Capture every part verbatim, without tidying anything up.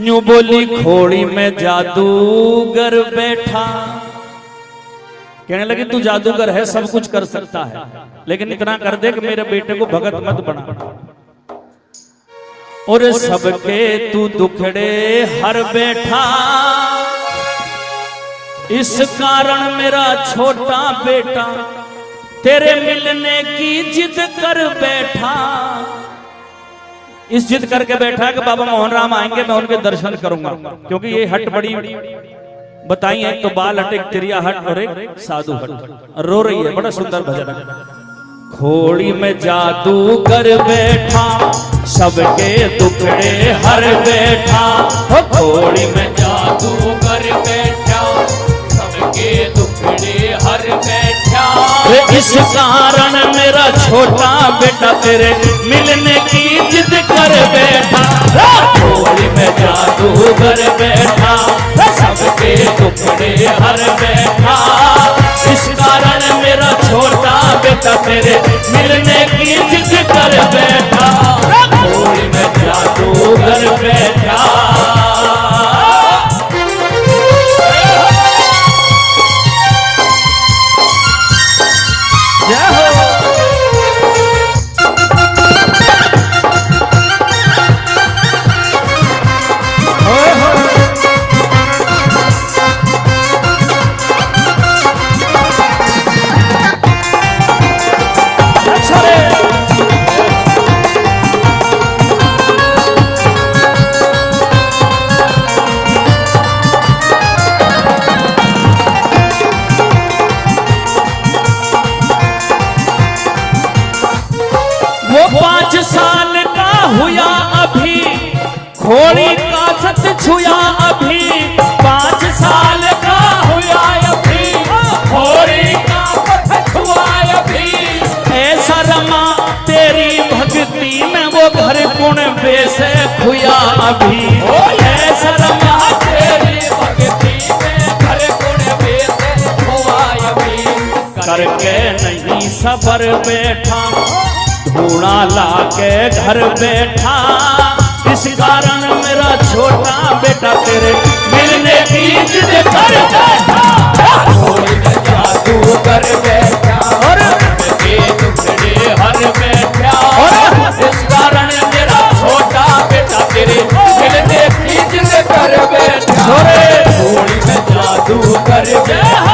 New बोली खोड़ी में जादूगर बैठा। कहने लगी तू जादूगर है, सब कुछ कर सकता है, लेकिन इतना कर दे कि मेरे बेटे को भगत मत बना। और सबके तू दुखड़े हर बैठा, इस कारण मेरा छोटा बेटा तेरे मिलने की जिद कर बैठा। इस जिद करके बैठा है कि बाबा मोहन राम आएंगे, मैं उनके दर्शन करूंगा, क्योंकि ये हट बड़ी बताई, एक तो बाल हट, एक तिरिया हट और एक साधु हट। रो रही है, बड़ा सुंदर भजन है। खोड़ी में जादू कर बैठा, सबके दुखड़े हर बैठा। हो खोड़ी में जादू कर बैठा, सबके दुखड़े हर बैठा। इस कारण मेरा छोटा बेटा तेरे मिलने की जिद कर बैठा। खोड़ी में जादू कर बैठा, सबके टुकड़े हर बैठा। इस कारण मेरा छोटा बेटा तेरे मिलने की जिद कर बैठा। खोड़ी में जादू कर बैठा। पांच साल का हुआ अभी, खोड़ी का सत छुया अभी। पांच साल का हुआ अभी, खोड़ी का सत छुआ अभी। ऐसा रमा तेरी भक्ति में वो घर पुण्य बेसे खुया अभी। ऐसा रमा तेरी भक्ति में घर पुण्य बेसे खुआ अभी। करके नहीं सबर बैठा, ढूंढा लाके घर बैठा। इस कारण मेरा छोटा बेटा तेरे मिलने की जिद कर बैठा। खोड़ी में जादू कर बैठा, और के टुकड़े हर बैठा। इस कारण मेरा छोटा बेटा तेरे मिलने की जिद कर बैठा। खोड़ी में जादू कर बैठा।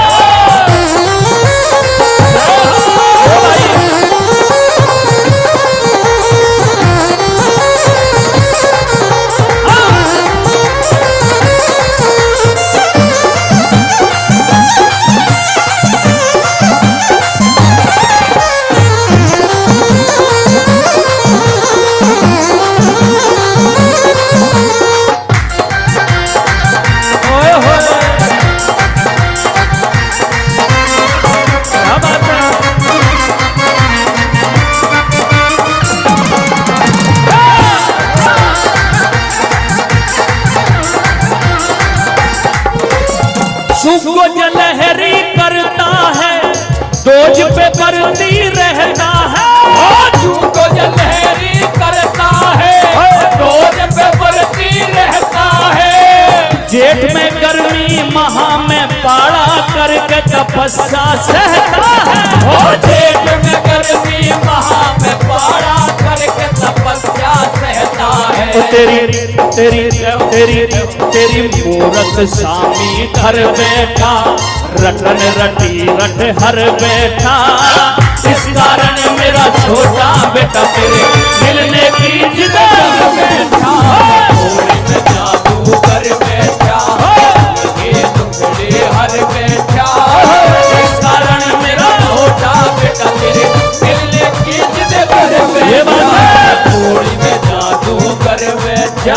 सुख को जलहरी करता है, दोज पे करती रहता है। सुख को जलहरी करता है, दोज पे करती रहता है। जेठ में गर्मी, महा में पाला करके तपस्या सहता है। जेठ में गर्मी, महा में पाला करके तपस्या सहता है। तेरी तेरी तेरी तेरी मूरत स्वामी घर बैठा, रटन रटी रट हर बैठा। इस कारण मेरा छोटा बेटा तेरे मिलने की जिद कर बैठा। खोड़ी में जादू कर बैठा, ये टुकड़े हर बैठा। इस कारण मेरा छोटा बेटा तेरे मिलने की जिद कर बैठा। खोड़ी में जादू कर बैठा।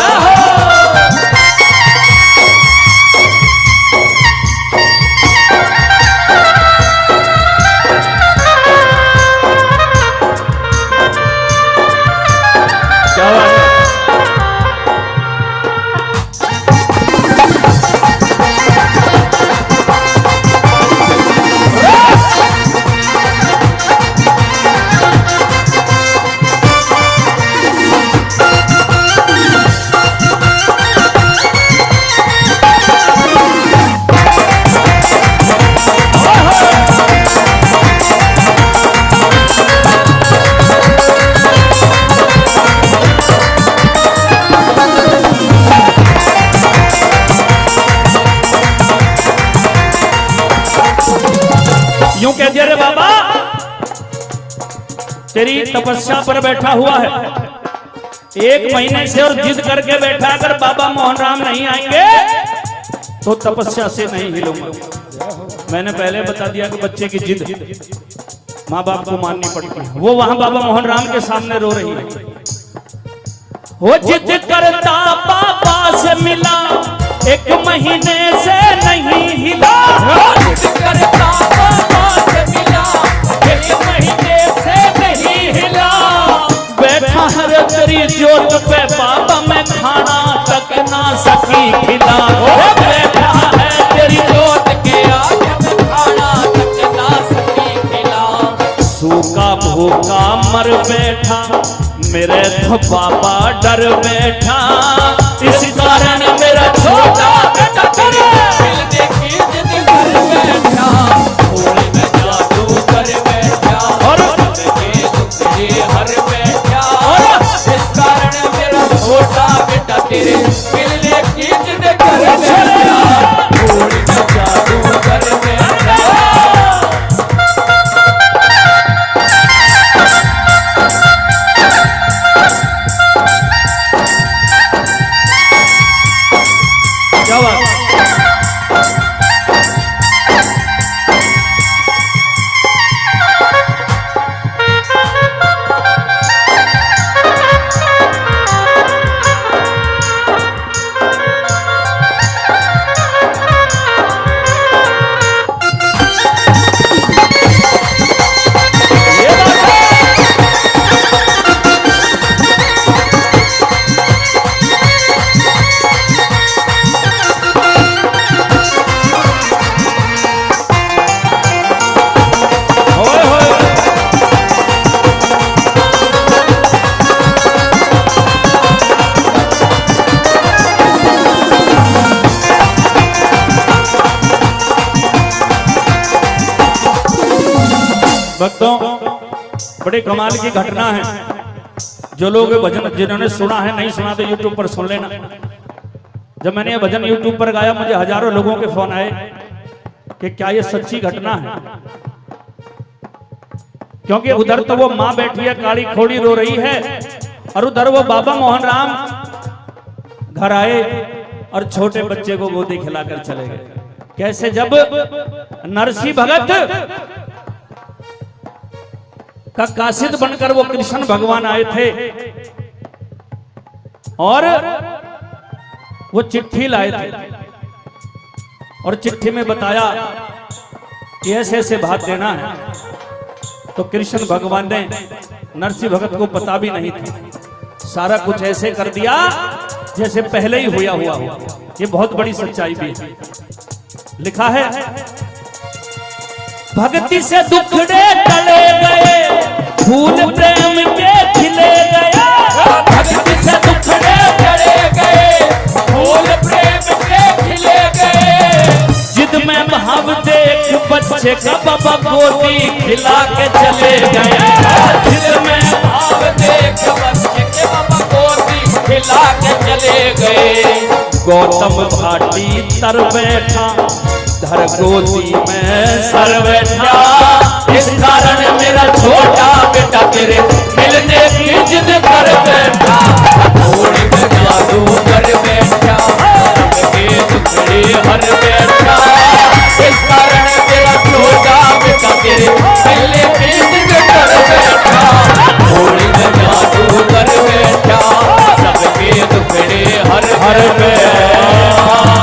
तेरी तपस्या पर बैठा हुआ है एक महीने से और जिद करके बैठा, अगर बाबा मोहन राम नहीं आएंगे तो तपस्या से नहीं हिलूंगा। मैंने पहले बता दिया कि बच्चे की जिद माँ बाप को माननी पड़ती है। वो वहां बाबा मोहन राम के सामने रो रही है। वो जिद करता पापा से मिला, एक महीने से नहीं हिला। जिद करता पापा से मिला, एक महीने से नहीं हिला। बैठा है तेरी जोत पे पापा, मैं खाना तक ना सकी खिला। बैठा है तेरी जोत के आगे, मैं खाना तक ना सकी खिला। सूखा भूखा मर बैठा, मेरे तो पापा डर बैठा। इस कारण मेरा छोटा बेटा तेरे दिल देखी जिद कर बैठा। थोड़ी में जादू कर बैठा और के दुखड़े हर बैठा। और इस कारण मेरा छोटा बेटा तेरे दिल देखी जिद कर बैठा। थोड़ी में जादू कर बैठा। क्या बात? भक्तों, बड़े कमाल की घटना है। जो लोग भजन जिन्होंने सुना है, नहीं सुना तो यूट्यूब पर सुन लेना। जब मैंने ये भजन यूट्यूब पर गाया, मुझे हजारों लोगों के फोन आए कि क्या ये सच्ची घटना है। क्योंकि उधर तो वो माँ बैठी है काली खोड़ी रो रही है, और उधर वो बाबा मोहन राम घर आए और छोटे बच्चे को गोदी खिलाकर चले गए। कैसे? जब नरसिंह भगत का कासिद बनकर वो कृष्ण भगवान आए थे और वो चिट्ठी लाए थे, और चिट्ठी में बताया कि ऐसे ऐसे बात देना है। तो कृष्ण भगवान ने नरसिंह भगत को पता भी नहीं था, सारा कुछ ऐसे कर दिया जैसे पहले ही हुआ हुआ हो। ये बहुत बड़ी सच्चाई भी है। लिखा है, भक्ति से दुखड़े टले गए, फूल प्रेम के खिले गए। भक्ति से दुखड़े टले गए, फूल प्रेम के खिले गए। जिद में भाव देख बच्चे का बाबा गोदी खिला के चले गए। जिद में भाव देख बच्चे के बाबा गोदी खिला के चले गए। गौतम भाटी तर बैठा, धर गोदी में सर बैठा। इस कारण मेरा छोटा बेटा तेरे मिलने की जिद कर बैठा।